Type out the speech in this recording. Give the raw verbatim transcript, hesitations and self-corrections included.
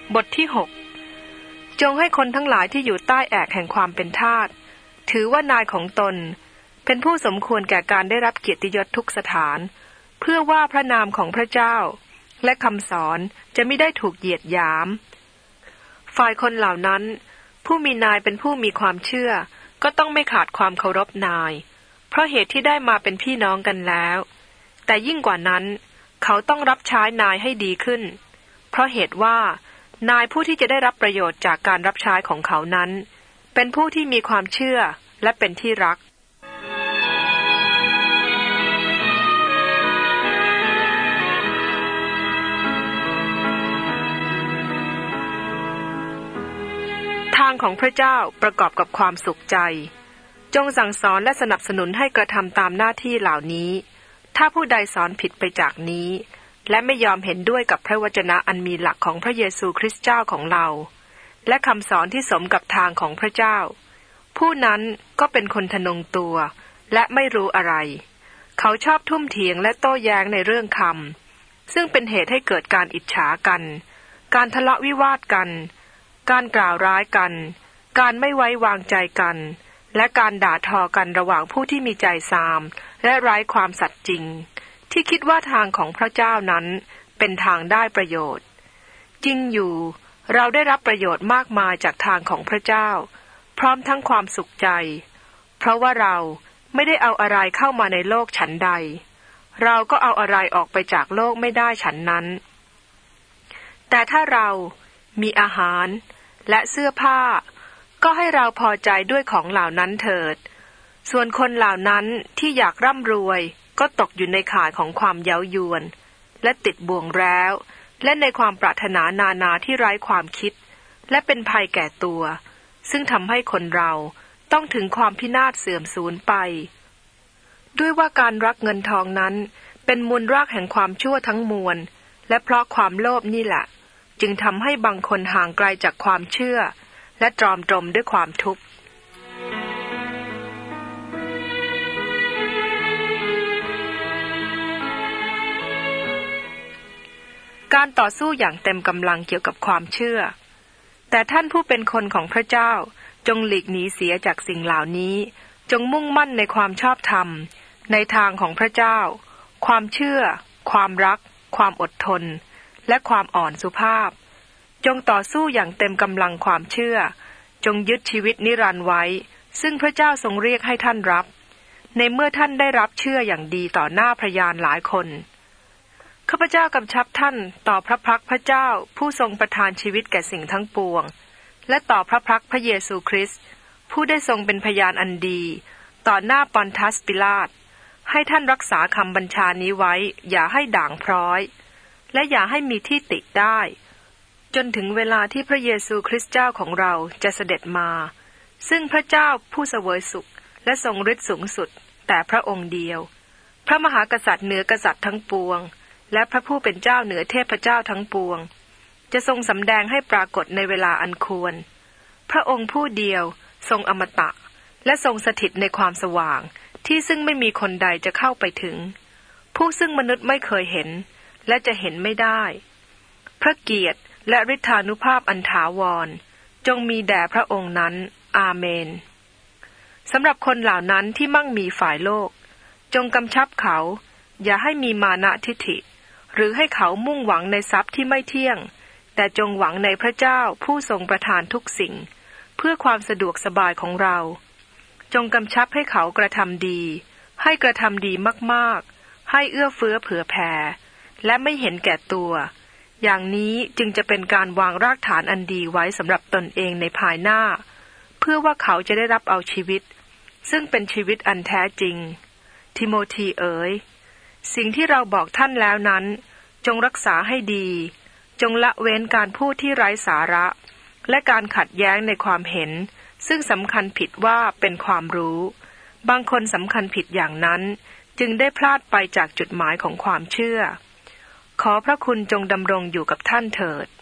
บทที่หกจงให้คนทั้งหลายที่อยู่ใต้แอกแห่งความเป็นทาสถือว่านายของตนเป็นผู้สมควรแก่การได้รับเกียรติยศทุกสถานเพื่อว่าพระนามของพระเจ้าและคำสอนจะไม่ได้ถูกเหยียดหยามฝ่ายคนเหล่านั้นผู้มีนายเป็นผู้มีความเชื่อก็ต้องไม่ขาดความเคารพนายเพราะเหตุที่ได้มาเป็นพี่น้องกันแล้วแต่ยิ่งกว่านั้นเขาต้องรับใช้นายให้ดีขึ้นเพราะเหตุว่านายผู้ที่จะได้รับประโยชน์จากการรับใช้ของเขานั้นเป็นผู้ที่มีความเชื่อและเป็นที่รักทางของพระเจ้าประกอบกับความสุขใจจงสั่งสอนและสนับสนุนให้กระทำตามหน้าที่เหล่านี้ถ้าผู้ใดสอนผิดไปจากนี้และไม่ยอมเห็นด้วยกับพระวจนะอันมีหลักของพระเยซูคริสต์เจ้าของเราและคำสอนที่สมกับทางของพระเจ้าผู้นั้นก็เป็นคนทะนงตัวและไม่รู้อะไรเขาชอบทุ่มเถียงและโต้แย้งในเรื่องคำซึ่งเป็นเหตุให้เกิดการอิจฉากันการทะเลาะวิวาทกันการกล่าวร้ายกันการไม่ไว้วางใจกันและการด่าทอกันระหว่างผู้ที่มีใจทรามและไร้ความสัตย์จริงที่คิดว่าทางของพระเจ้านั้นเป็นทางได้ประโยชน์จริงอยู่เราได้รับประโยชน์มากมายจากทางของพระเจ้าพร้อมทั้งความสุขใจเพราะว่าเราไม่ได้เอาอะไรเข้ามาในโลกฉันใดเราก็เอาอะไรออกไปจากโลกไม่ได้ฉันนั้นแต่ถ้าเรามีอาหารและเสื้อผ้าก็ให้เราพอใจด้วยของเหล่านั้นเถิดส่วนคนเหล่านั้นที่อยากร่ำรวยก็ตกอยู่ในข่ายของความเย้ายวนและติดบ่วงแร้วและในความปรารถนานานาที่ไร้ความคิดและเป็นภัยแก่ตัวซึ่งทำให้คนเราต้องถึงความพินาศเสื่อมสูญไปด้วยว่าการรักเงินทองนั้นเป็นมูลรากแห่งความชั่วทั้งมวลและเพราะความโลภนี่แหละจึงทำให้บางคนห่างไกลจากความเชื่อและตรอมตรมด้วยความทุกข์การต่อสู้อย่างเต็มกำลังเกี่ยวกับความเชื่อแต่ท่านผู้เป็นคนของพระเจ้าจงหลีกหนีเสียจากสิ่งเหล่านี้จงมุ่งมั่นในความชอบธรรมในทางของพระเจ้าความเชื่อความรักความอดทนและความอ่อนสุภาพจงต่อสู้อย่างเต็มกำลังความเชื่อจงยึดชีวิตนิรันดร์ไว้ซึ่งพระเจ้าทรงเรียกให้ท่านรับในเมื่อท่านได้รับเชื่ออย่างดีต่อหน้าพยานหลายคนข้าพเจ้ากำชับท่านต่อพระพักพระเจ้าผู้ทรงประทานชีวิตแก่สิ่งทั้งปวงและต่อพระพักพระเยซูคริสต์ผู้ได้ทรงเป็นพยานอันดีต่อหน้าปอนทัสปิลาตให้ท่านรักษาคำบัญชานี้ไว้อย่าให้ด่างพร้อยและอย่าให้มีที่ติได้จนถึงเวลาที่พระเยซูคริสต์เจ้าของเราจะเสด็จมาซึ่งพระเจ้าผู้เสวยสุขและทรงฤทธิ์สูงสุดแต่พระองค์เดียวพระมหากษัตริย์เหนือกษัตริย์ทั้งปวงและพระผู้เป็นเจ้าเหนือเทพเจ้าทั้งปวงจะทรงสำแดงให้ปรากฏในเวลาอันควรพระองค์ผู้เดียวทรงอมตะและทรงสถิตในความสว่างที่ซึ่งไม่มีคนใดจะเข้าไปถึงผู้ซึ่งมนุษย์ไม่เคยเห็นและจะเห็นไม่ได้พระเกียรติและฤทธานุภาพอันถาวรจงมีแด่พระองค์นั้นอาเมนสำหรับคนเหล่านั้นที่มั่งมีฝ่ายโลกจงกำชับเขาอย่าให้มีมานะทิฐิหรือให้เขามุ่งหวังในทรัพย์ที่ไม่เที่ยงแต่จงหวังในพระเจ้าผู้ทรงประทานทุกสิ่งเพื่อความสะดวกสบายของเราจงกำชับให้เขากระทำดีให้กระทำดีมากๆให้เอื้อเฟื้อเผื่อแผ่และไม่เห็นแก่ตัวอย่างนี้จึงจะเป็นการวางรากฐานอันดีไว้สำหรับตนเองในภายหน้าเพื่อว่าเขาจะได้รับเอาชีวิตซึ่งเป็นชีวิตอันแท้จริงทิโมธีเอ๋ยสิ่งที่เราบอกท่านแล้วนั้นจงรักษาให้ดีจงละเว้นการพูดที่ไร้สาระและการขัดแย้งในความเห็นซึ่งสำคัญผิดว่าเป็นความรู้บางคนสำคัญผิดอย่างนั้นจึงได้พลาดไปจากจุดหมายของความเชื่อขอพระคุณจงดำรงอยู่กับท่านเถิด